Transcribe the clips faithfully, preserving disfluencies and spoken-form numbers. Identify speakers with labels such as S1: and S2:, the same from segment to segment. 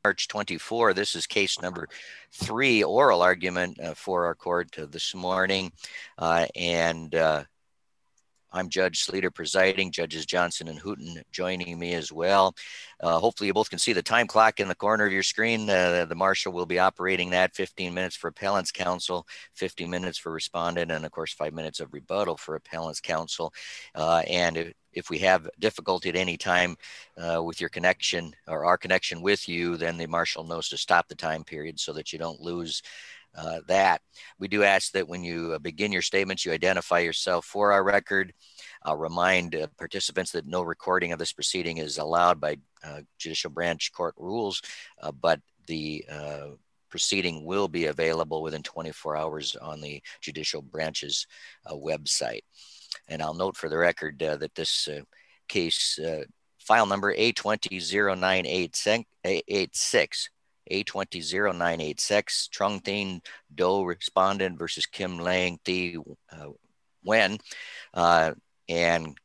S1: March twenty-fourth. This is case number three, oral argument uh, for our court uh, this morning. Uh, and uh, I'm Judge Sleeter presiding, Judges Johnson and Hooten joining me as well. Uh, hopefully you both can see the time clock in the corner of your screen. Uh, the marshal will be operating that. fifteen minutes for appellant's counsel, fifty minutes for respondent, and of course five minutes of rebuttal for appellant's counsel. Uh, and if, if we have difficulty at any time uh, with your connection or our connection with you, then the marshal knows to stop the time period so that you don't lose Uh, that. We do ask that when you uh, begin your statements, you identify yourself for our record. I'll remind uh, participants that no recording of this proceeding is allowed by uh, Judicial Branch Court rules, uh, but the uh, proceeding will be available within twenty-four hours on the Judicial Branch's uh, website. And I'll note for the record uh, that this uh, case, uh, file number A twenty zero nine eight six, A twenty zero nine eight six, Trung Thien Do respondent versus Kim Lang Thi uh, Nguyen. Uh, and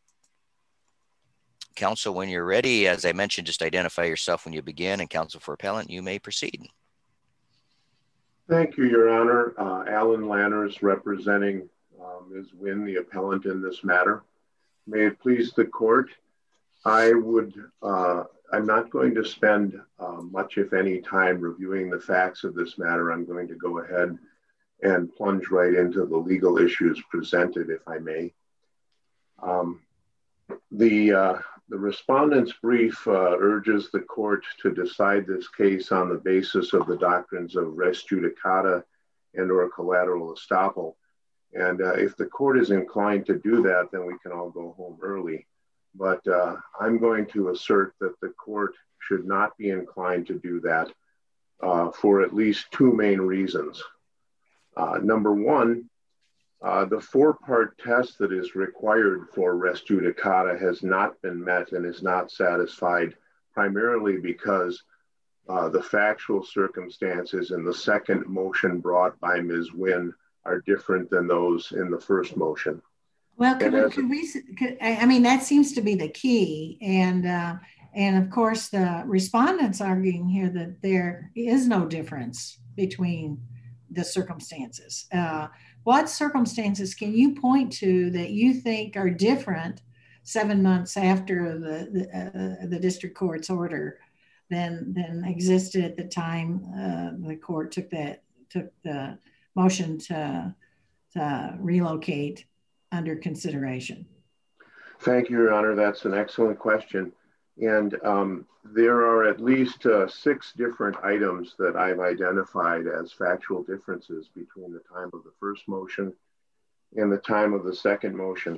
S1: counsel, when you're ready, as I mentioned, just identify yourself when you begin, and counsel for appellant, you may proceed.
S2: Thank you, Your Honor. Uh, Alan Lanners representing uh, Miz Nguyen, the appellant in this matter. May it please the court, I would, uh, I'm not going to spend uh, much, if any, time reviewing the facts of this matter. I'm going to go ahead and plunge right into the legal issues presented, if I may. Um, the, uh, the respondent's brief uh, urges the court to decide this case on the basis of the doctrines of res judicata and or collateral estoppel. And uh, if the court is inclined to do that, then we can all go home early. But uh, I'm going to assert that the court should not be inclined to do that uh, for at least two main reasons. Uh, number one, uh, the four-part test that is required for res judicata has not been met and is not satisfied, primarily because uh, the factual circumstances in the second motion brought by Miz Nguyen are different than those in the first motion.
S3: Well, can we, can we can, I mean, that seems to be the key. And, uh, and of course, the respondents arguing here that there is no difference between the circumstances. Uh, what circumstances can you point to that you think are different seven months after the, the, uh, the district court's order than, than existed at the time uh, the court took that, took the motion to, to relocate under consideration?
S2: Thank you, Your Honor. That's an excellent question. And um, there are at least uh, six different items that I've identified as factual differences between the time of the first motion and the time of the second motion.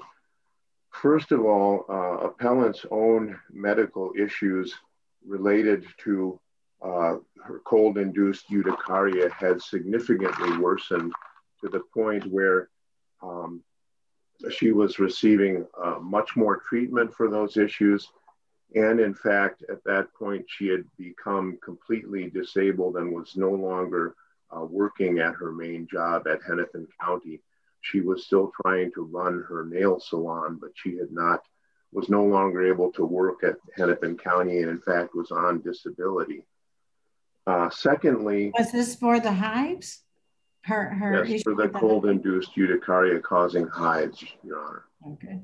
S2: First of all, uh, appellant's own medical issues related to uh, her cold-induced urticaria had significantly worsened to the point where um, she was receiving uh, much more treatment for those issues. And in fact, at that point, she had become completely disabled and was no longer uh, working at her main job at Hennepin County. She was still trying to run her nail salon, but she had not, was no longer able to work at Hennepin County, and in fact was on disability. Uh, secondly-
S3: Was this for the hives? Her, her
S2: yes, for the cold-induced urticaria causing hives, Your Honor.
S3: Okay.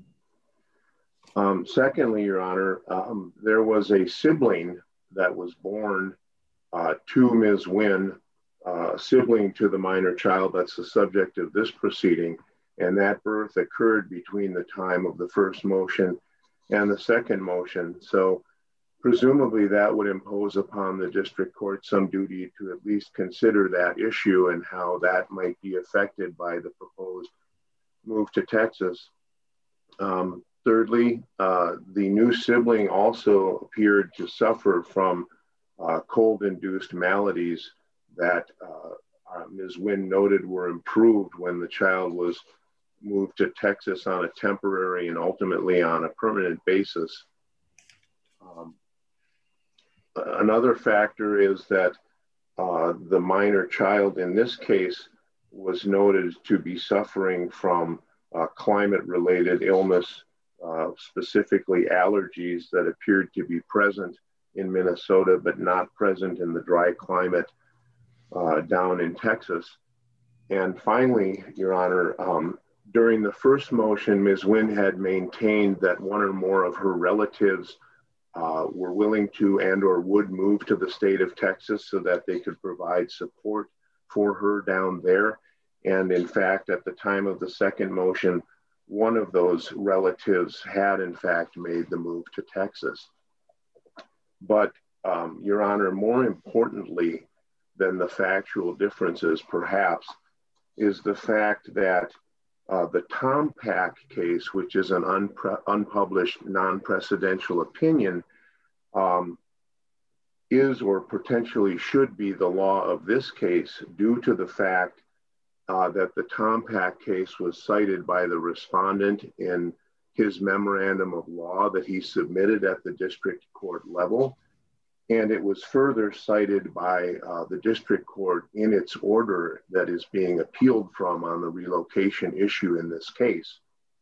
S2: Um, secondly, Your Honor, um, there was a sibling that was born uh, to Miz Nguyen, uh, sibling to the minor child that's the subject of this proceeding, and that birth occurred between the time of the first motion and the second motion. So presumably that would impose upon the district court some duty to at least consider that issue and how that might be affected by the proposed move to Texas. Um, thirdly, uh, the new sibling also appeared to suffer from uh, cold-induced maladies that uh, uh, Miz Nguyen noted were improved when the child was moved to Texas on a temporary and ultimately on a permanent basis. Um, Another factor is that uh, the minor child in this case was noted to be suffering from uh, climate-related illness, uh, specifically allergies that appeared to be present in Minnesota, but not present in the dry climate uh, down in Texas. And finally, Your Honor, um, during the first motion, Miz Wynn had maintained that one or more of her relatives uh, were willing to and or would move to the state of Texas so that they could provide support for her down there. And in fact, at the time of the second motion, one of those relatives had in fact made the move to Texas. But um, Your Honor, more importantly than the factual differences perhaps, is the fact that uh, the Tom Pack case, which is an unpre- unpublished non-precedential opinion, um, is or potentially should be the law of this case due to the fact uh, that the Tom Pack case was cited by the respondent in his memorandum of law that he submitted at the district court level. And it was further cited by uh, the district court in its order that is being appealed from on the relocation issue in this case.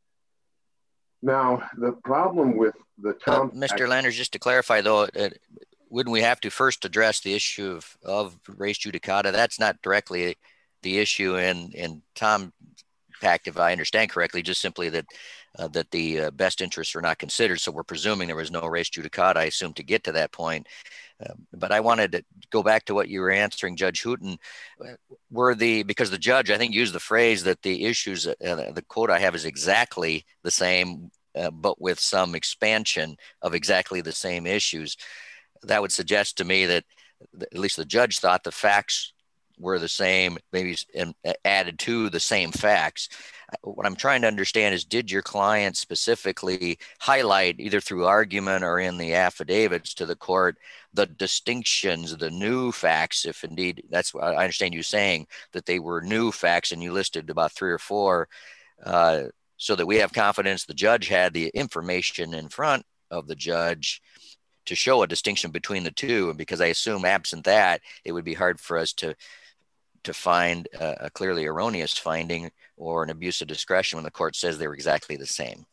S2: Now, the problem with the Tom
S1: uh, Mister Landers, just to clarify though, uh, wouldn't we have to first address the issue of, of res judicata? That's not directly the issue in, in Tom Pack, if I understand correctly, just simply that uh, that the uh, best interests were not considered. So we're presuming there was no res judicata, I assume, to get to that point. Uh, but I wanted to go back to what you were answering, Judge Hooten. Were the, because the judge, I think, used the phrase that the issues, uh, the quote I have is exactly the same, uh, but with some expansion of exactly the same issues. That would suggest to me that at least the judge thought the facts were the same, maybe added to the same facts. What I'm trying to understand is, did your client specifically highlight, either through argument or in the affidavits to the court, the distinctions, the new facts, if indeed that's what I understand you saying, that they were new facts, and you listed about three or four, uh, so that we have confidence the judge had the information in front of the judge to show a distinction between the two? And because I assume absent that, it would be hard for us to to find a, a clearly erroneous finding or an abuse of discretion when the court says they were exactly the same.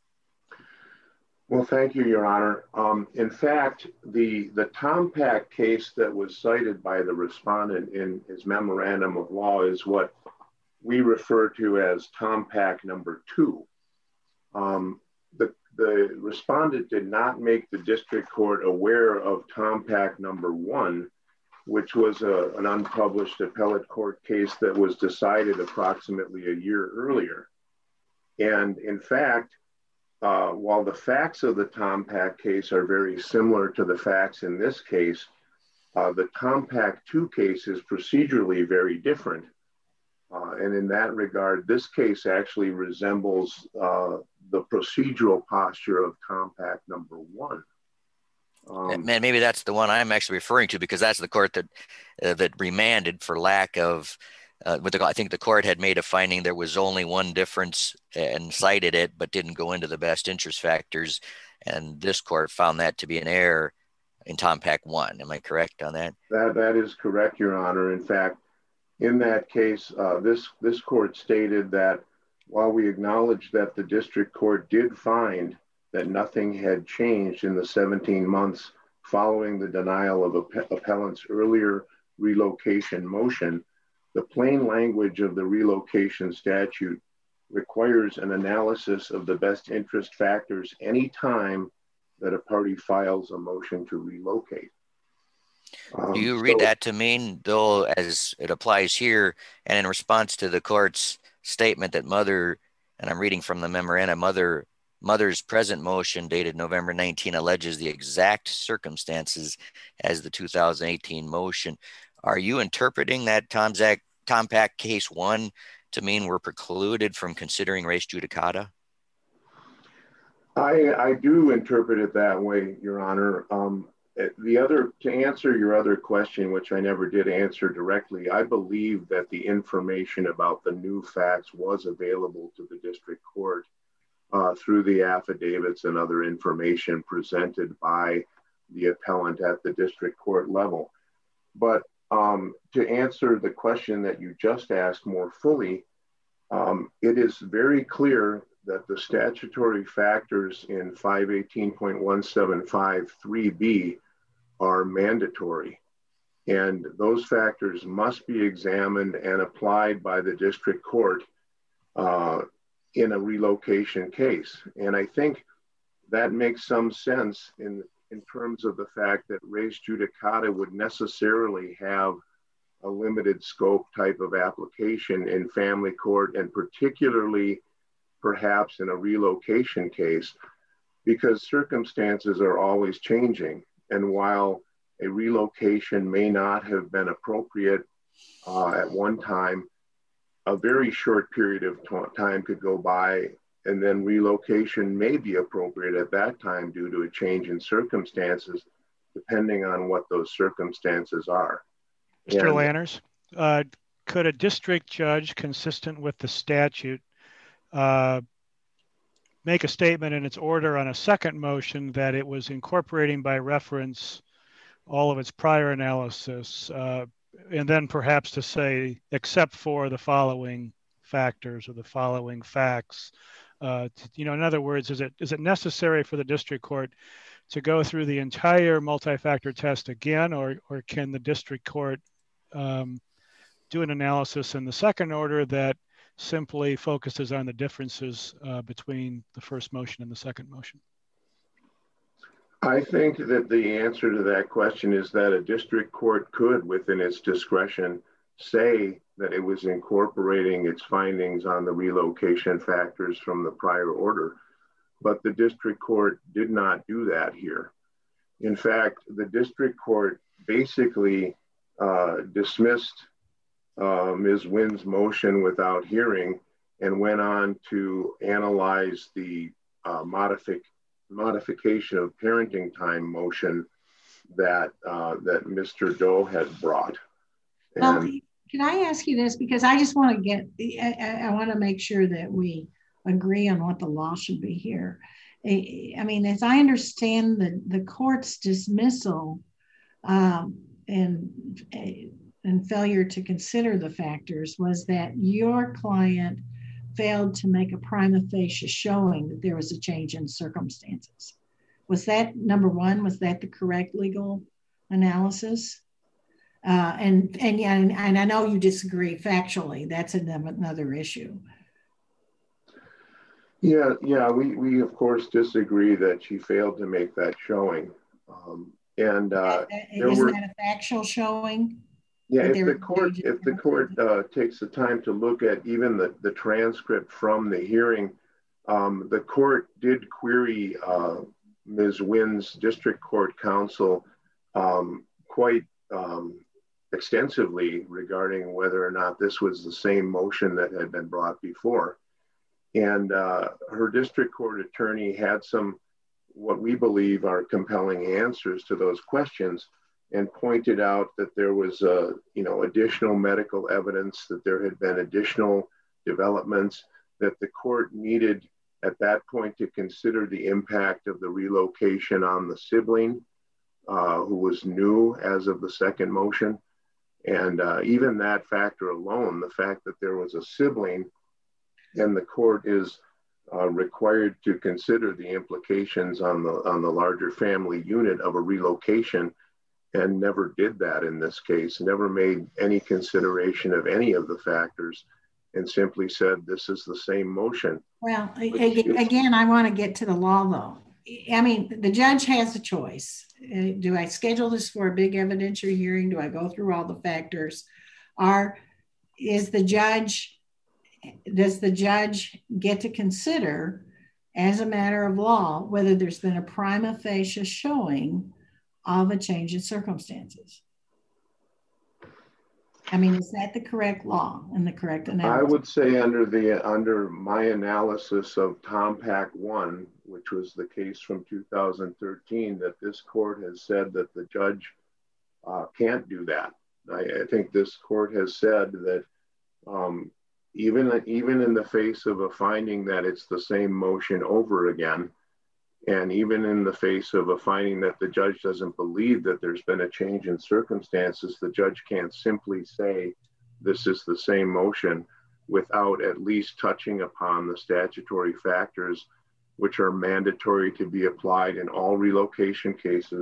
S2: Well, thank you, Your Honor. Um, in fact, the, the Tom Pack case that was cited by the respondent in his memorandum of law is what we refer to as Tom Pack number two. Um, the, the respondent did not make the district court aware of Tom Pack number one, which was a, an unpublished appellate court case that was decided approximately a year earlier. And in fact, uh, while the facts of the Tom Pack case are very similar to the facts in this case, uh, the Tom Pack two case is procedurally very different. Uh, and in that regard, this case actually resembles uh, the procedural posture of Tom Pack number one. Um,
S1: Man, maybe that's the one I'm actually referring to, because that's the court that uh, that remanded for lack of. Uh, but the, I think the court had made a finding there was only one difference and cited it, but didn't go into the best interest factors. And this court found that to be an error in Tom Pack one. Am I correct on that?
S2: That that is correct, Your Honor. In fact, in that case, uh, this this court stated that while we acknowledge that the district court did find that nothing had changed in the seventeen months following the denial of app- appellant's earlier relocation motion, the plain language of the relocation statute requires an analysis of the best interest factors any time that a party files a motion to relocate. Um,
S1: Do you read
S2: so,
S1: that to mean, though, as it applies here, and in response to the court's statement that mother, and I'm reading from the memorandum, mother Mother's present motion dated November nineteenth alleges the exact circumstances as the two thousand eighteen motion. Are you interpreting that Tom Pack case one to mean we're precluded from considering res judicata?
S2: I, I do interpret it that way, Your Honor. Um, the other, to answer your other question, which I never did answer directly, I believe that the information about the new facts was available to the district court Uh, through the affidavits and other information presented by the appellant at the district court level. But um, to answer the question that you just asked more fully, um, it is very clear that the statutory factors in five eighteen point one seven five three B are mandatory. And those factors must be examined and applied by the district court uh, in a relocation case. And I think that makes some sense in, in terms of the fact that res judicata would necessarily have a limited scope type of application in family court, and particularly perhaps in a relocation case, because circumstances are always changing. And while a relocation may not have been appropriate uh, at one time, a very short period of t- time could go by, and then relocation may be appropriate at that time due to a change in circumstances, depending on what those circumstances are.
S4: Mister
S2: And,
S4: Lanners, uh, could a district judge, consistent with the statute, uh, make a statement in its order on a second motion that it was incorporating by reference all of its prior analysis, uh, and then perhaps to say, except for the following factors or the following facts? Uh, to, you know, in other words, is it is it necessary for the district court to go through the entire multi-factor test again, or or can the district court um, do an analysis in the second order that simply focuses on the differences uh, between the first motion and the second motion?
S2: I think that the answer to that question is that a district court could, within its discretion, say that it was incorporating its findings on the relocation factors from the prior order, but the district court did not do that here. In fact, the district court basically uh, dismissed uh, Miz Wynn's motion without hearing and went on to analyze the uh, modific modification of parenting time motion that uh, that Mister Doe had brought. And
S3: well, can I ask you this? Because I just want to get, I, I want to make sure that we agree on what the law should be here. I, I mean, as I understand the, the court's dismissal um, and, and failure to consider the factors was that your client failed to make a prima facie showing that there was a change in circumstances. Was that number one? Was that the correct legal analysis? Uh, and and yeah, and, and I know you disagree factually. That's another issue.
S2: Yeah, yeah, we we of course disagree that she failed to make that showing. Um, and uh,
S3: isn't were, that a factual showing?
S2: Yeah, if the court if the court uh, takes the time to look at even the, the transcript from the hearing, um, the court did query uh, Miz Wynn's district court counsel um, quite um, extensively regarding whether or not this was the same motion that had been brought before. And uh, her district court attorney had some, what we believe are compelling answers to those questions, and pointed out that there was, uh, you know, additional medical evidence, that there had been additional developments, that the court needed at that point to consider the impact of the relocation on the sibling, uh, who was new as of the second motion. And uh, even that factor alone, the fact that there was a sibling, and the court is uh, required to consider the implications on the on the larger family unit of a relocation, and never did that in this case, never made any consideration of any of the factors, and simply said, this is the same motion.
S3: Well, again, I want to get to the law though. I mean, the judge has a choice. Do I schedule this for a big evidentiary hearing? Do I go through all the factors? Or is the judge, does the judge get to consider as a matter of law whether there's been a prima facie showing of a change in circumstances? I mean, is that the correct law and the correct analysis?
S2: I would say under the under my analysis of Tompac one, which was the case from two thousand thirteen, that this court has said that the judge uh, can't do that. I, I think this court has said that um, even even in the face of a finding that it's the same motion over again, and even in the face of a finding that the judge doesn't believe that there's been a change in circumstances, the judge can't simply say this is the same motion without at least touching upon the statutory factors, which are mandatory to be applied in all relocation cases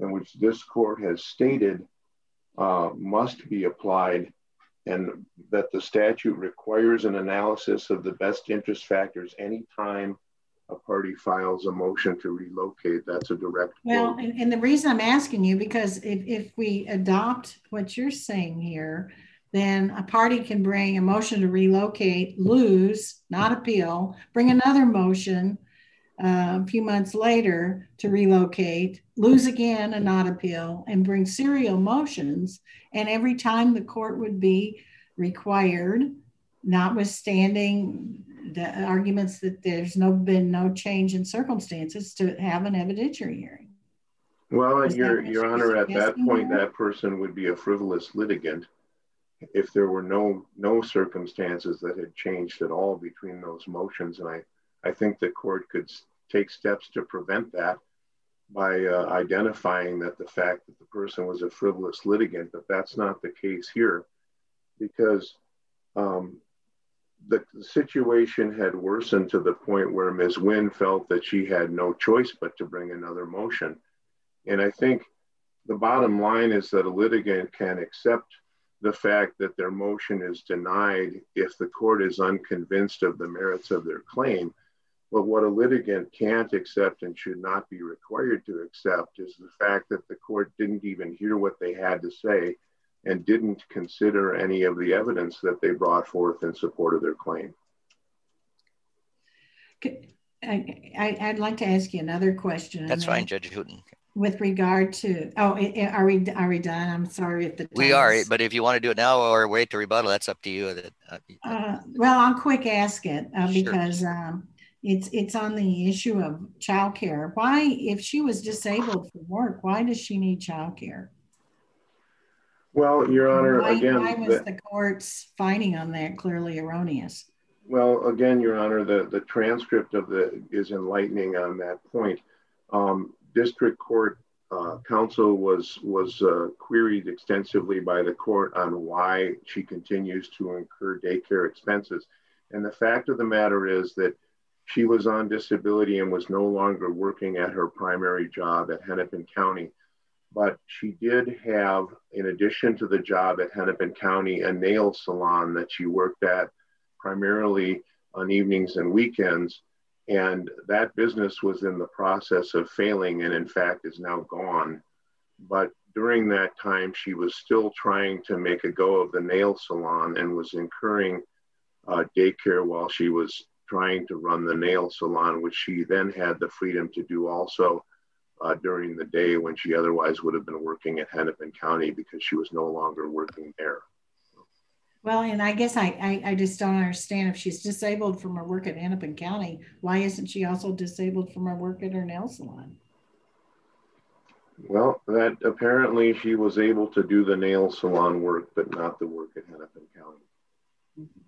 S2: in which this court has stated uh, must be applied, and that the statute requires an analysis of the best interest factors anytime a party files a motion to relocate. That's a direct
S3: well,
S2: quote.
S3: and, and the reason I'm asking you, because if, if we adopt what you're saying here, then a party can bring a motion to relocate, lose, not appeal, bring another motion uh, a few months later to relocate, lose again and not appeal, and bring serial motions. And every time the court would be required, notwithstanding the arguments that there's no been no change in circumstances, to have an evidentiary hearing.
S2: Well,
S3: Is
S2: your,
S3: that
S2: your
S3: what
S2: honor,
S3: you're
S2: at that
S3: suggesting
S2: point,
S3: there?
S2: that person would be a frivolous litigant if there were no no circumstances that had changed at all between those motions. And I, I think the court could take steps to prevent that by uh, identifying that the fact that the person was a frivolous litigant, but that's not the case here, because um, the, the situation had worsened to the point where Miz Wynn felt that she had no choice but to bring another motion. And I think the bottom line is that a litigant can accept the fact that their motion is denied if the court is unconvinced of the merits of their claim. But what a litigant can't accept and should not be required to accept is the fact that the court didn't even hear what they had to say and didn't consider any of the evidence that they brought forth in support of their claim.
S3: I, I, I'd like to ask you another question.
S1: That's fine, Judge Hooten.
S3: With regard to, oh, are we, are we done? I'm sorry if the
S1: We are, but if you want to do it now or wait to rebuttal, that's up to you.
S3: Uh, well, I'll quick ask it uh,
S1: Sure.
S3: because um, it's it's on the issue of childcare. Why, if she was disabled from work, why does she need childcare?
S2: Well, Your Honor,
S3: why,
S2: again,
S3: why was
S2: the,
S3: the court's finding on that clearly erroneous?
S2: Well, again, Your Honor, the, the transcript of the is enlightening on that point. Um, District Court uh, counsel was was uh, queried extensively by the court on why she continues to incur daycare expenses. And the fact of the matter is that she was on disability and was no longer working at her primary job at Hennepin County. But she did have, in addition to the job at Hennepin County, a nail salon that she worked at primarily on evenings and weekends. And that business was in the process of failing and in fact is now gone. But during that time, she was still trying to make a go of the nail salon and was incurring uh, daycare while she was trying to run the nail salon, which she then had the freedom to do also uh, during the day when she otherwise would have been working at Hennepin County because she was no longer working there.
S3: Well, and I guess I, I, I just don't understand, if she's disabled from her work at Hennepin County, why isn't she also disabled from her work at her nail salon?
S2: Well, that apparently she was able to do the nail salon work, but not the work at Hennepin County.
S3: Mm-hmm.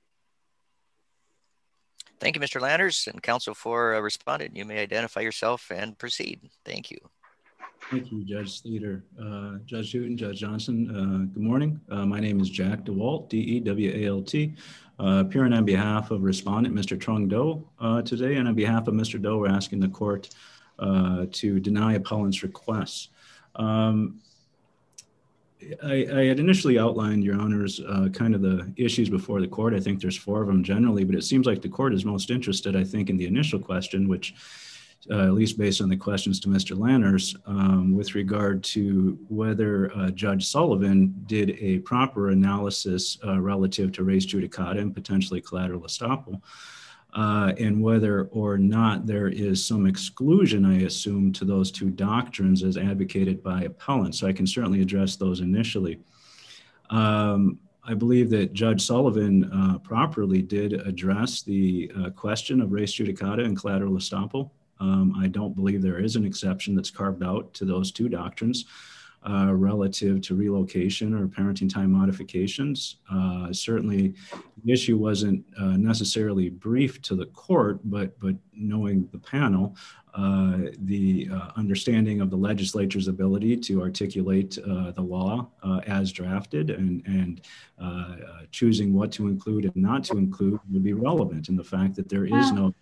S1: Thank you, Mister Landers, and counsel for a respondent. You may identify yourself and proceed. Thank you.
S5: Thank you, Judge Sleeter. Uh, Judge Hooten, Judge Johnson, uh, good morning. Uh, my name is Jack DeWalt, D E W A L T, uh, appearing on behalf of respondent, Mister Trung Do, uh, today, and on behalf of Mister Do, we're asking the court uh, to deny appellant's requests. Um, I, I had initially outlined, Your Honors, uh, kind of the issues before the court. I think there's four of them generally, but it seems like the court is most interested, I think, in the initial question, which Uh, at least based on the questions to Mister Landers, um, with regard to whether uh, Judge Sullivan did a proper analysis uh, relative to res judicata and potentially collateral estoppel, uh, and whether or not there is some exclusion, I assume, to those two doctrines as advocated by appellants. So I can certainly address those initially. Um, I believe that Judge Sullivan uh, properly did address the uh, question of res judicata and collateral estoppel. Um, I don't believe there is an exception that's carved out to those two doctrines uh, relative to relocation or parenting time modifications. Uh, certainly, the issue wasn't uh, necessarily briefed to the court, but but knowing the panel, uh, the uh, understanding of the legislature's ability to articulate uh, the law uh, as drafted and, and uh, uh, choosing what to include and not to include would be relevant in the fact that there is no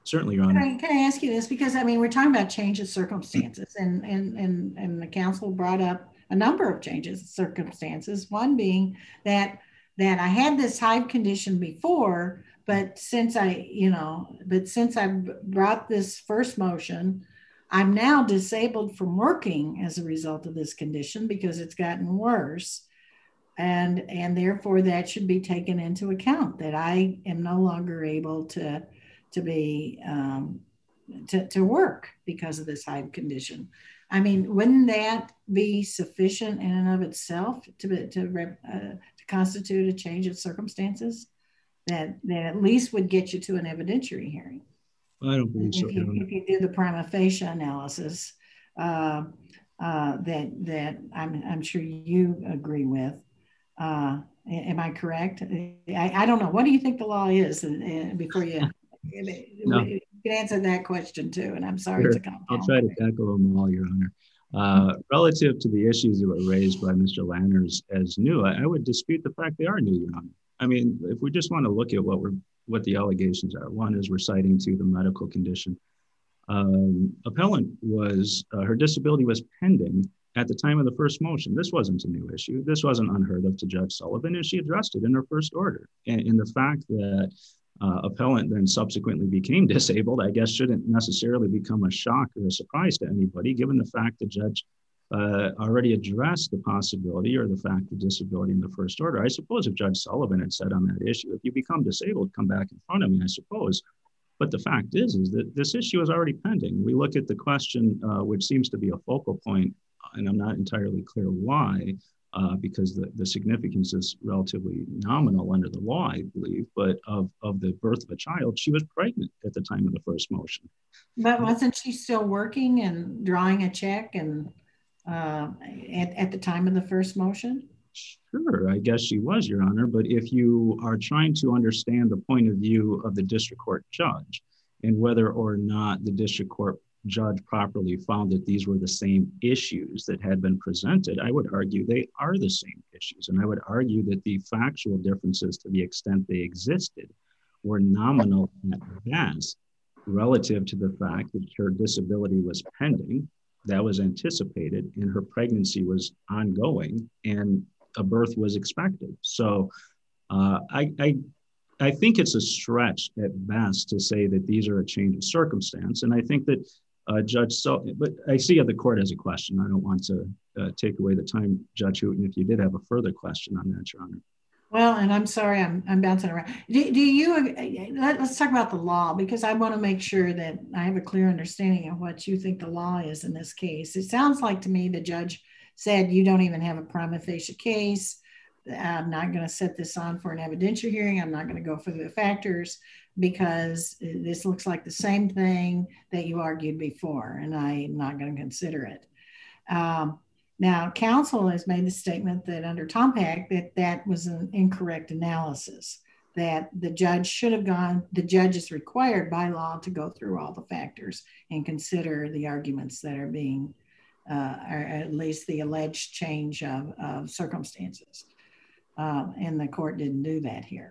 S5: Certainly, Your Honor.
S3: Can I, can I ask you this? Because, I mean, we're talking about change of circumstances, and, and, and, and the counsel brought up a number of changes of circumstances, one being that, that I had this hive condition before, but since I, you know, but since I brought this first motion, I'm now disabled from working as a result of this condition because it's gotten worse. And, and therefore that should be taken into account, that I am no longer able to, to be, um, to, to work because of this hive condition. I mean, wouldn't that be sufficient in and of itself to, to, uh, to constitute a change of circumstances that, that at least would get you to an evidentiary hearing?
S5: I don't believe so.
S3: If you, if you do the prima facie analysis, uh, uh, that, that I'm, I'm sure you agree with. Uh, am I correct? I, I don't know. What do you think the law is? And, and before you, no. you can answer that question too. And I'm sorry
S5: sure.
S3: to come.
S5: I'll try to tackle them all, Your Honor. Uh, mm-hmm. Relative to the issues that were raised by Mister Lanners as new, I, I would dispute the fact they are new, Your Honor. I mean, if we just want to look at what we're what the allegations are, one is reciting to the medical condition. Um, appellant was uh, her disability was pending at the time of the first motion. This wasn't a new issue. This wasn't unheard of to Judge Sullivan, and she addressed it in her first order. And, and the fact that uh, appellant then subsequently became disabled, I guess, shouldn't necessarily become a shock or a surprise to anybody, given the fact that Judge uh, already addressed the possibility or the fact of disability in the first order. I suppose if Judge Sullivan had said on that issue, if you become disabled, come back in front of me, I suppose. But the fact is, is that this issue is already pending. We look at the question, uh, which seems to be a focal point, and I'm not entirely clear why, uh, because the, the significance is relatively nominal under the law, I believe, but of, of the birth of a child, she was pregnant at the time of the first motion.
S3: But wasn't she still working and drawing a check and uh, at, at the time of the first motion?
S5: Sure, I guess she was, Your Honor, but if you are trying to understand the point of view of the district court judge and whether or not the district court judge properly found that these were the same issues that had been presented, I would argue they are the same issues. And I would argue that the factual differences, to the extent they existed, were nominal at best relative to the fact that her disability was pending, that was anticipated, and her pregnancy was ongoing, and a birth was expected. So uh, I, I I think it's a stretch at best to say that these are a change of circumstance. And I think that uh, Judge so, but I see the court has a question. I don't want to uh, take away the time, Judge Hooten, if you did have a further question on that, Your Honor.
S3: Well, and I'm sorry, I'm, I'm bouncing around. Do, do you, let, let's talk about the law, because I want to make sure that I have a clear understanding of what you think the law is in this case. It sounds like to me the judge said you don't even have a prima facie case. I'm not going to set this on for an evidentiary hearing. I'm not going to go through the factors because this looks like the same thing that you argued before, and I'm not going to consider it. Um, now, counsel has made the statement that under Tompac that that was an incorrect analysis, that the judge should have gone, the judge is required by law to go through all the factors and consider the arguments that are being, uh, or at least the alleged change of, of circumstances. Uh, and the court didn't do that here.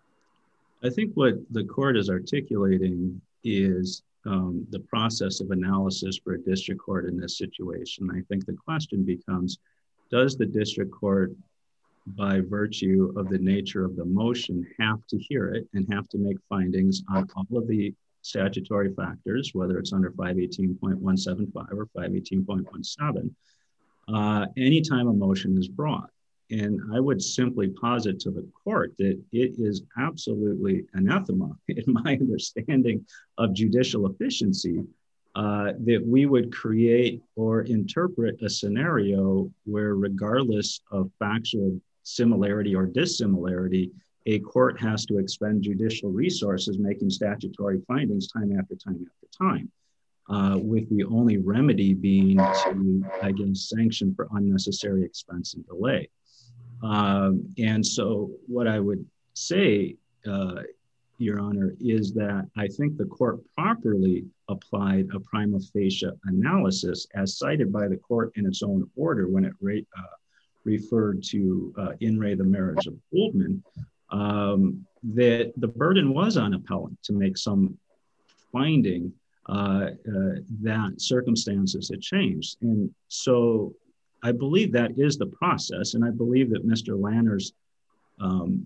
S5: I think what the court is articulating is um, the process of analysis for a district court in this situation. I think the question becomes, does the district court, by virtue of the nature of the motion, have to hear it and have to make findings on all of the statutory factors, whether it's under five eighteen point one seven five or five eighteen point one seven, uh, anytime a motion is brought? And I would simply posit to the court that it is absolutely anathema, in my understanding of judicial efficiency, uh, that we would create or interpret a scenario where, regardless of factual similarity or dissimilarity, a court has to expend judicial resources making statutory findings time after time after time, uh, with the only remedy being to, again, sanction for unnecessary expense and delay. Um, and so what I would say, uh, Your Honor, is that I think the court properly applied a prima facie analysis as cited by the court in its own order when it re uh, referred to uh, in re the marriage of Goldman, um, that the burden was on appellant to make some finding uh, uh, that circumstances had changed. And so I believe that is the process. And I believe that Mister Lanners, um,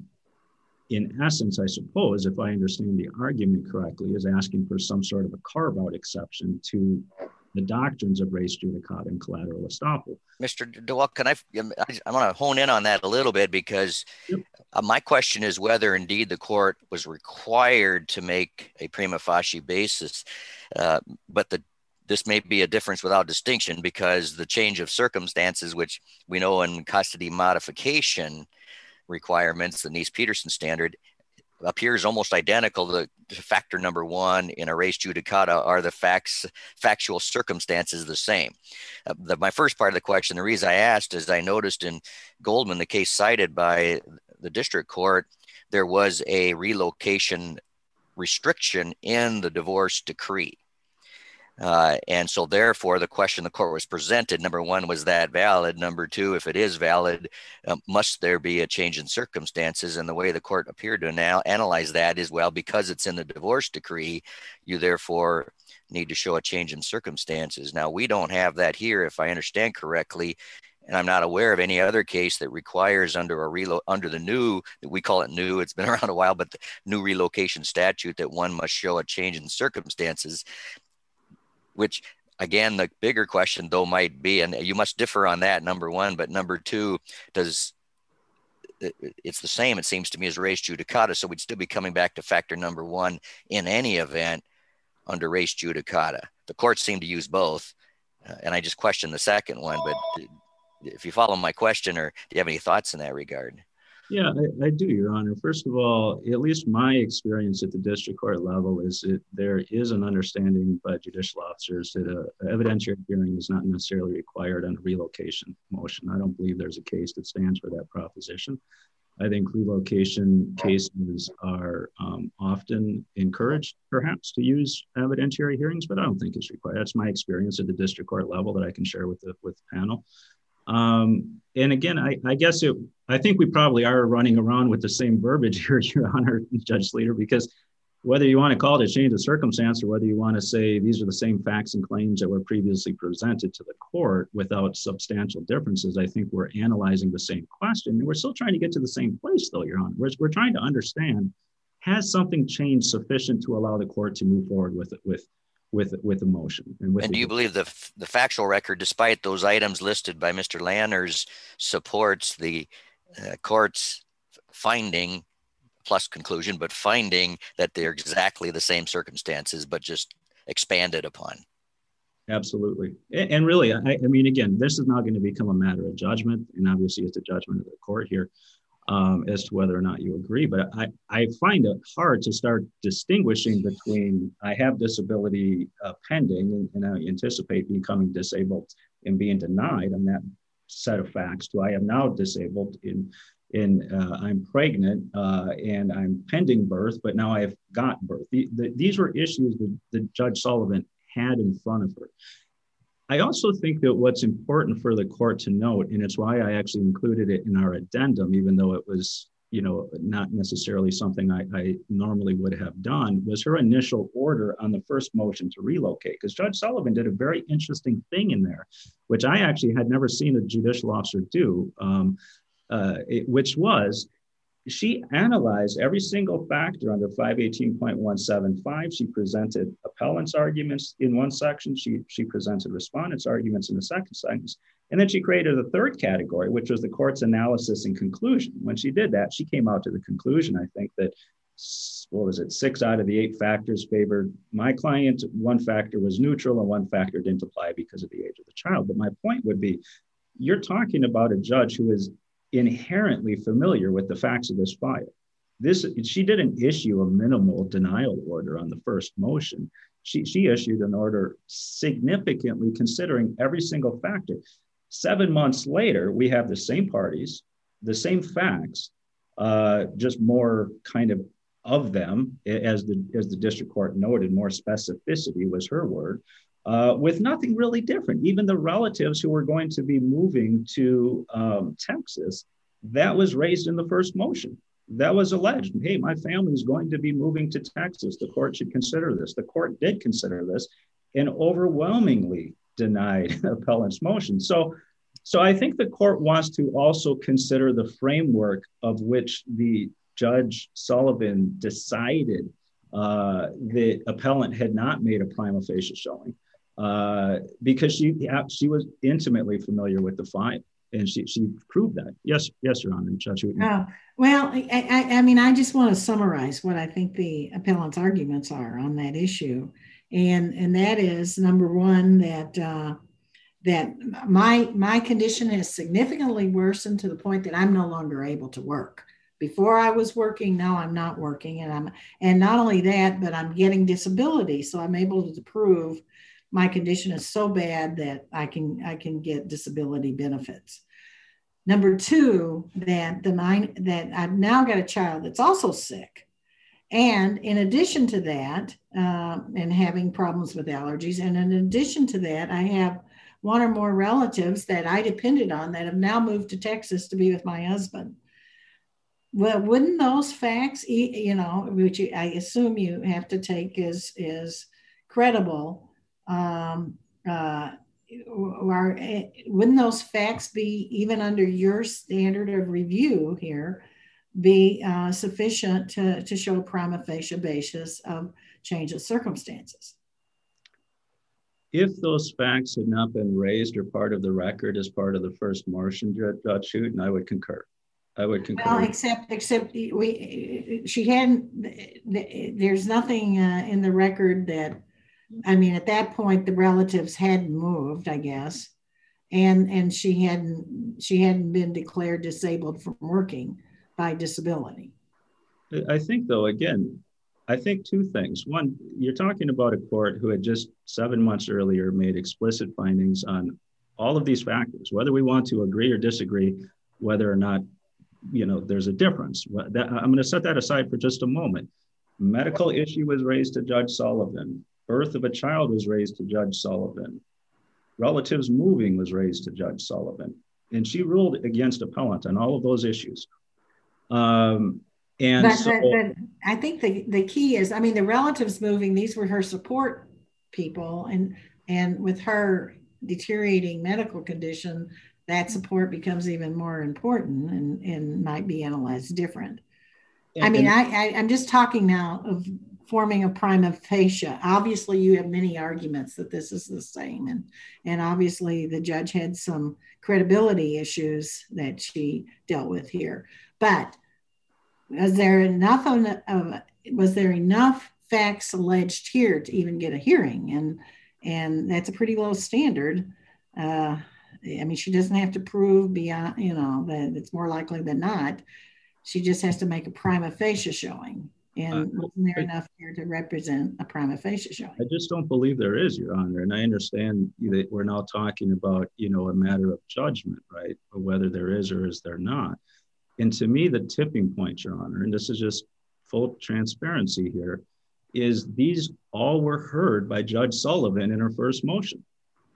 S5: in essence, I suppose, if I understand the argument correctly, is asking for some sort of a carve-out exception to the doctrines of res judicata and collateral estoppel.
S1: Mister DeWalt, can I, I want to hone in on that a little bit, because yep. uh, my question is whether indeed the court was required to make a prima facie basis, uh, but the this may be a difference without distinction, because the change of circumstances, which we know in custody modification requirements, the Neese-Peterson standard, appears almost identical to, to factor number one in a res judicata. Are the facts, factual circumstances the same? Uh, the, my first part of the question, the reason I asked is I noticed in Goldman, the case cited by the district court, there was a relocation restriction in the divorce decree. Uh, and so therefore the question the court was presented, number one, was that valid? Number two, if it is valid, um, must there be a change in circumstances? And the way the court appeared to now analyze that is, well, because it's in the divorce decree, you therefore need to show a change in circumstances. Now, we don't have that here, if I understand correctly, and I'm not aware of any other case that requires under a relo under the new, we call it new, it's been around a while, but the new relocation statute, that one must show a change in circumstances. Which, again, the bigger question, though, might be, and you must differ on that, number one, but number two, does it's the same, it seems to me, as res judicata, so we'd still be coming back to factor number one in any event under res judicata. The courts seem to use both, uh, and I just question the second one, but if you follow my question, or do you have any thoughts in that regard?
S5: Yeah, I, I do, Your Honor. First of all, at least my experience at the district court level is that there is an understanding by judicial officers that an evidentiary hearing is not necessarily required on a relocation motion. I don't believe there's a case that stands for that proposition. I think relocation cases are um, often encouraged, perhaps, to use evidentiary hearings, but I don't think it's required. That's my experience at the district court level that I can share with the, with the panel. Um, and again, I, I guess it, I think we probably are running around with the same verbiage here, Your Honor, Judge Sleeter, because whether you want to call it a change of circumstance or whether you want to say these are the same facts and claims that were previously presented to the court without substantial differences, I think we're analyzing the same question. And we're still trying to get to the same place, though, Your Honor. We're, we're trying to understand, has something changed sufficient to allow the court to move forward with it, with with with the motion? And, with
S1: and do you believe the the factual record, despite those items listed by Mister Lanners, supports the uh, court's finding, plus conclusion, but finding that they're exactly the same circumstances, but just expanded upon?
S5: Absolutely. And, and really, I, I mean, again, this is not going to become a matter of judgment, and obviously it's a judgment of the court here. Um, as to whether or not you agree, but I, I find it hard to start distinguishing between I have disability uh, pending and, and I anticipate becoming disabled and being denied on that set of facts to I am now disabled in, in uh, I'm pregnant uh, and I'm pending birth, but now I have got birth. The, the, these were issues that, that Judge Sullivan had in front of her. I also think that what's important for the court to note, and it's why I actually included it in our addendum, even though it was, you know, not necessarily something I, I normally would have done, was her initial order on the first motion to relocate. Because Judge Sullivan did a very interesting thing in there, which I actually had never seen a judicial officer do, um, uh, it, which was, she analyzed every single factor under five eighteen point one seven five. She presented appellant's arguments in one section. She, she presented respondent's arguments in the second sentence. And then she created a third category, which was the court's analysis and conclusion. When she did that, she came out to the conclusion, I think, that, what was it, six out of the eight factors favored my client. One factor was neutral and one factor didn't apply because of the age of the child. But my point would be, you're talking about a judge who is inherently familiar with the facts of this file. This, she didn't issue a minimal denial order on the first motion. She, she issued an order significantly considering every single factor. Seven months later, we have the same parties, the same facts, uh, just more kind of of them, as the, as the district court noted, more specificity was her word. Uh, with nothing really different. Even the relatives who were going to be moving to um, Texas, that was raised in the first motion. that was alleged. Hey, my family is going to be moving to Texas. The court should consider this. The court did consider this and overwhelmingly denied appellant's motion. So, so I think the court wants to also consider the framework of which the Judge Sullivan decided uh, the appellant had not made a prima facie showing uh, because she she was intimately familiar with the file. And she, she proved that. Yes, yes, Your Honor, Judge Wooten.
S3: Oh, well, I, I, I mean, I just want to summarize what I think the appellant's arguments are on that issue. And, and that is, number one, that uh, that my, my condition has significantly worsened to the point that I'm no longer able to work. Before I was working, now I'm not working. And I'm and not only that, but I'm getting disability. So I'm able to prove my condition is so bad that I can I can get disability benefits. Number two, that the mine that I've now got a child that's also sick, and in addition to that, uh, and having problems with allergies, and in addition to that, I have one or more relatives that I depended on that have now moved to Texas to be with my husband. Well, wouldn't those facts, you know, which I assume you have to take as is credible? Um, uh, or wouldn't those facts be, even under your standard of review here, be uh, sufficient to, to show a prima facie basis of change of circumstances?
S5: If those facts had not been raised or part of the record as part of the first motion, Judge Wooten, I would concur. I would concur.
S3: Well, except, except we, she hadn't, there's nothing uh, in the record that, I mean, at that point, the relatives hadn't moved, I guess, and and she hadn't she hadn't been declared disabled from working by disability.
S5: I think, though, again, I think two things. One, you're talking about a court who had just seven months earlier made explicit findings on all of these factors, whether we want to agree or disagree, whether or not, you know, there's a difference. That, I'm going to set that aside for just a moment. Medical issue was raised to Judge Sullivan. Birth of a child was raised to Judge Sullivan. Relatives moving was raised to Judge Sullivan. And she ruled against appellant on all of those issues. Um, and
S3: but,
S5: so,
S3: but, but I think the, the key is, I mean, the relatives moving, these were her support people. And, and with her deteriorating medical condition, that support becomes even more important and, and might be analyzed different. And, I mean, and, I, I, I'm just talking now of forming a prima facie. Obviously, you have many arguments that this is the same. And, and obviously, the judge had some credibility issues that she dealt with here. But was there enough of, of was there enough facts alleged here to even get a hearing? And, and that's a pretty low standard. Uh, I mean, she doesn't have to prove beyond, you know, that it's more likely than not. She just has to make a prima facie showing. And uh, wasn't there I, enough here to represent a prima facie showing?
S5: I just don't believe there is, Your Honor. And I understand that we're now talking about, you know, a matter of judgment, right? Or whether there is or is there not. And to me, the tipping point, Your Honor, and this is just full transparency here, is these all were heard by Judge Sullivan in her first motion.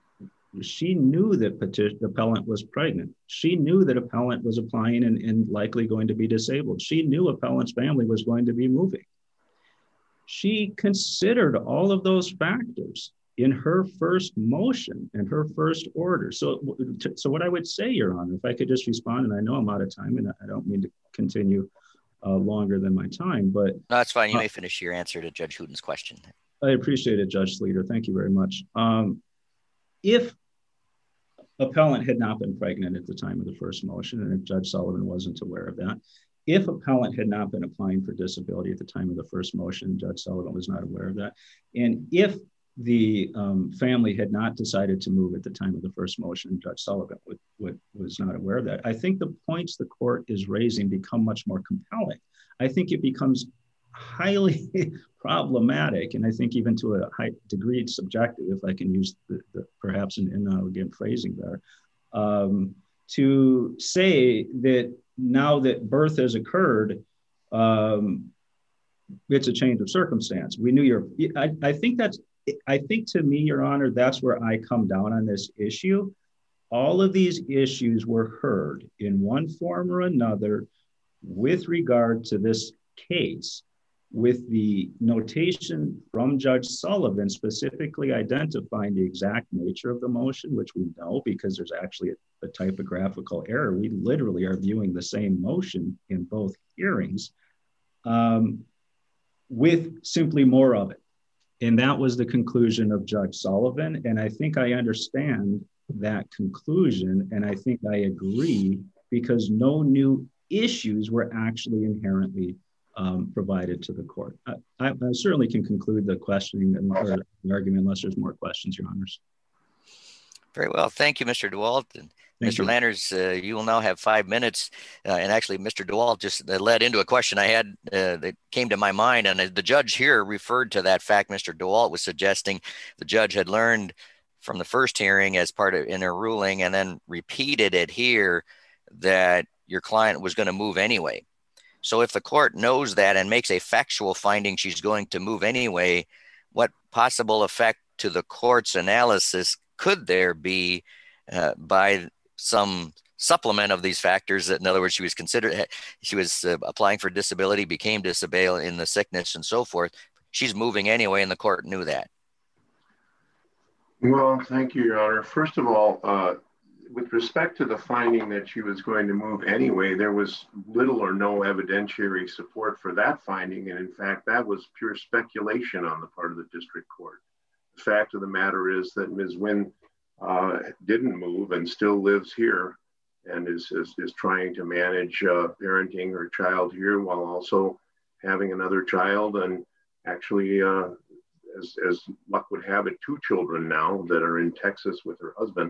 S5: She knew that petition appellant was pregnant. She knew that appellant was applying and, and likely going to be disabled. She knew appellant's family was going to be moving. She considered all of those factors in her first motion and her first order. So, so what I would say, Your Honor, if I could just respond, and I know I'm out of time and I don't mean to continue uh, longer than my time, but-
S1: No, that's fine. You
S5: uh,
S1: may finish your answer to Judge Hooten's question.
S5: I appreciate it, Judge Sleeter. Thank you very much. Um, if appellant had not been pregnant at the time of the first motion, and if Judge Sullivan wasn't aware of that, if appellant had not been applying for disability at the time of the first motion, Judge Sullivan was not aware of that, and if the um, family had not decided to move at the time of the first motion, Judge Sullivan would, would, was not aware of that. I think the points the court is raising become much more compelling. I think it becomes highly problematic, and I think even to a high degree subjective, if I can use the, the perhaps an inelegant phrasing there, um, to say that now that birth has occurred, um, it's a change of circumstance. We knew you're, I, I think that's, I think to me, Your Honor, that's where I come down on this issue. All of these issues were heard in one form or another With regard to this case, with the notation from Judge Sullivan specifically identifying the exact nature of the motion, which we know because there's actually a, a typographical error. We literally are viewing the same motion in both hearings um, with simply more of it. And that was the conclusion of Judge Sullivan. And I think I understand that conclusion. And I think I agree because no new issues were actually inherently Um, provided to the court. I, I, I certainly can conclude the questioning and or the argument unless there's more questions, Your Honors.
S1: Very well. Thank you, Mister DeWalt. And
S5: Thank
S1: Mister
S5: you.
S1: Landers, uh, you will now have five minutes. Uh, and actually, Mister DeWalt just uh, led into a question I had uh, that came to my mind. And uh, the judge here referred to that fact Mister DeWalt was suggesting the judge had learned from the first hearing as part of in her ruling and then repeated it here that your client was going to move anyway. So if the court knows that and makes a factual finding she's going to move anyway, what possible effect to the court's analysis could there be uh, by some supplement of these factors? That, in other words, she was considered, she was uh, applying for disability, became disabled in the sickness and so forth. She's moving anyway, and the court knew that.
S2: Well, thank you, Your Honor. First of all, uh, with respect to the finding that she was going to move anyway, there was little or no evidentiary support for that finding. And in fact, that was pure speculation on the part of the district court. The fact of the matter is that Miz Wynn uh, didn't move and still lives here and is, is, is trying to manage uh, parenting her child here while also having another child and actually, uh, as, as luck would have it, two children now that are in Texas with her husband.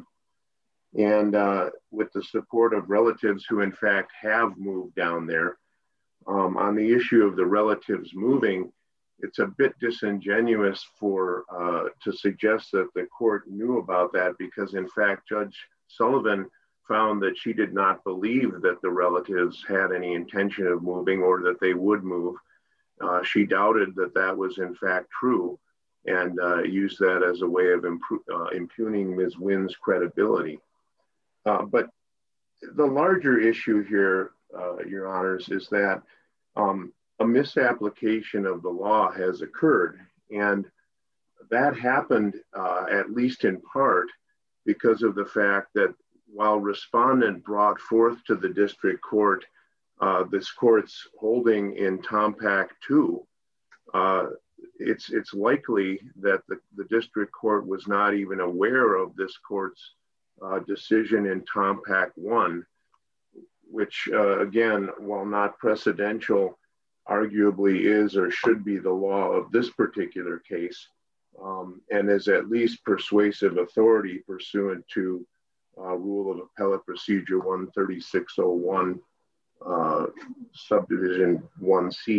S2: And uh, with the support of relatives who in fact have moved down there. Um, on the issue of the relatives moving, it's a bit disingenuous for uh, to suggest that the court knew about that because in fact, Judge Sullivan found that she did not believe that the relatives had any intention of moving or that they would move. Uh, she doubted that that was in fact true and uh, used that as a way of impu- uh, impugning Miz Wynn's credibility. Uh, but the larger issue here, uh, Your Honors, is that um, a misapplication of the law has occurred. And that happened uh, at least in part because of the fact that while respondent brought forth to the district court uh, this court's holding in Tompac two, uh, it's, it's likely that the, the district court was not even aware of this court's Uh, decision in Tompac one, which uh, again, while not precedential, arguably is or should be the law of this particular case, um, and is at least persuasive authority pursuant to uh, Rule of Appellate Procedure one thirty-six oh one, uh, Subdivision one C.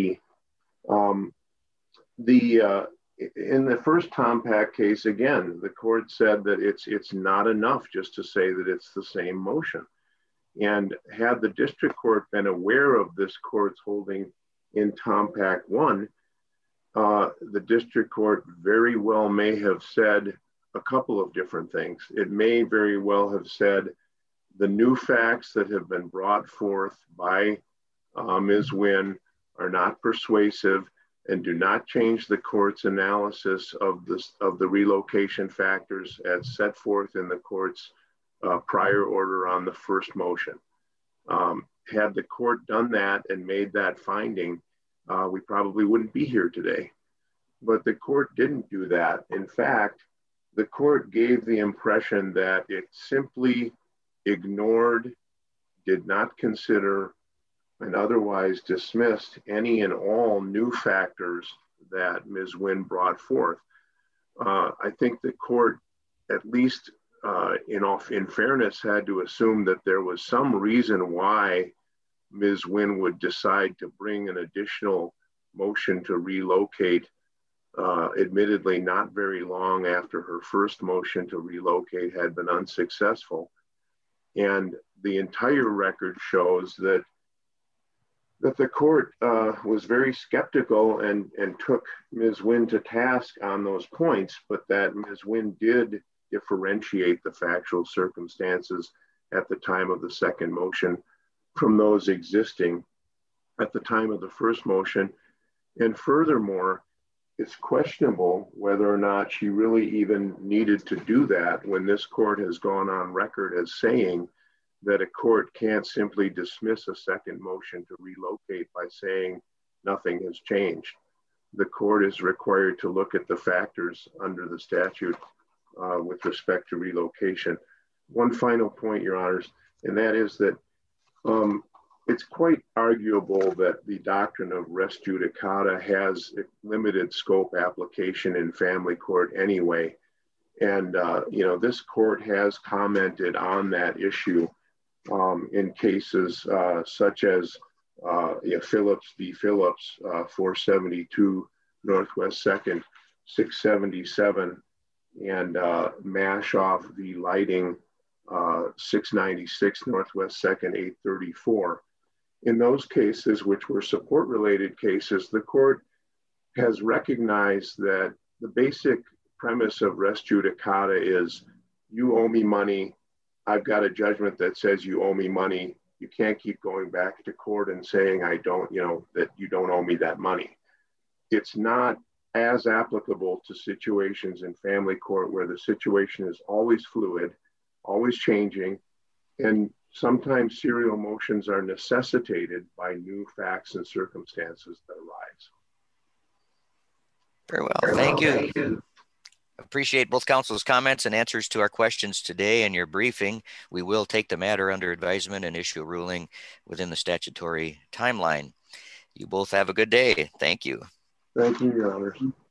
S2: Um, the uh, In the first Tompac case, again, the court said that it's it's not enough just to say that it's the same motion. And had the district court been aware of this court's holding in Tompac one, uh, the district court very well may have said a couple of different things. It may very well have said the new facts that have been brought forth by uh, Miz Wynn are not persuasive and do not change the court's analysis of this of the relocation factors as set forth in the court's uh, prior order on the first motion. Um, had the court done that and made that finding, uh, we probably wouldn't be here today. But the court didn't do that. In fact, the court gave the impression that it simply ignored, did not consider, and otherwise dismissed any and all new factors that Miz Wynn brought forth. Uh, I think the court, at least uh, in, off, in fairness, had to assume that there was some reason why Miz Wynn would decide to bring an additional motion to relocate, uh, admittedly not very long after her first motion to relocate had been unsuccessful. And the entire record shows that that the court uh, was very skeptical and, and took Miz Wynn to task on those points, but that Miz Wynn did differentiate the factual circumstances at the time of the second motion from those existing at the time of the first motion. And furthermore, it's questionable whether or not she really even needed to do that when this court has gone on record as saying that a court can't simply dismiss a second motion to relocate by saying nothing has changed. The court is required to look at the factors under the statute uh, with respect to relocation. One final point, Your Honors, and that is that um, it's quite arguable that the doctrine of res judicata has limited scope application in family court anyway. And, uh, you know, this court has commented on that issue um, in cases uh, such as uh, yeah, Phillips v. Phillips, uh, four seventy-two Northwest second, six seventy-seven, and uh, Mashoff v. Lighting, uh, six ninety-six Northwest second, eight thirty-four. In those cases, which were support-related cases, the court has recognized that the basic premise of res judicata is you owe me money, I've got a judgment that says you owe me money, you can't keep going back to court and saying I don't, you know, that you don't owe me that money. It's not as applicable to situations in family court where the situation is always fluid, always changing, and sometimes serial motions are necessitated by new facts and circumstances that arise.
S1: Very well, thank you. Thank you. Appreciate both counsel's comments and answers to our questions today and your briefing. We will take the matter under advisement and issue a ruling within the statutory timeline. You both have a good day. Thank you.
S2: Thank you, Your Honors.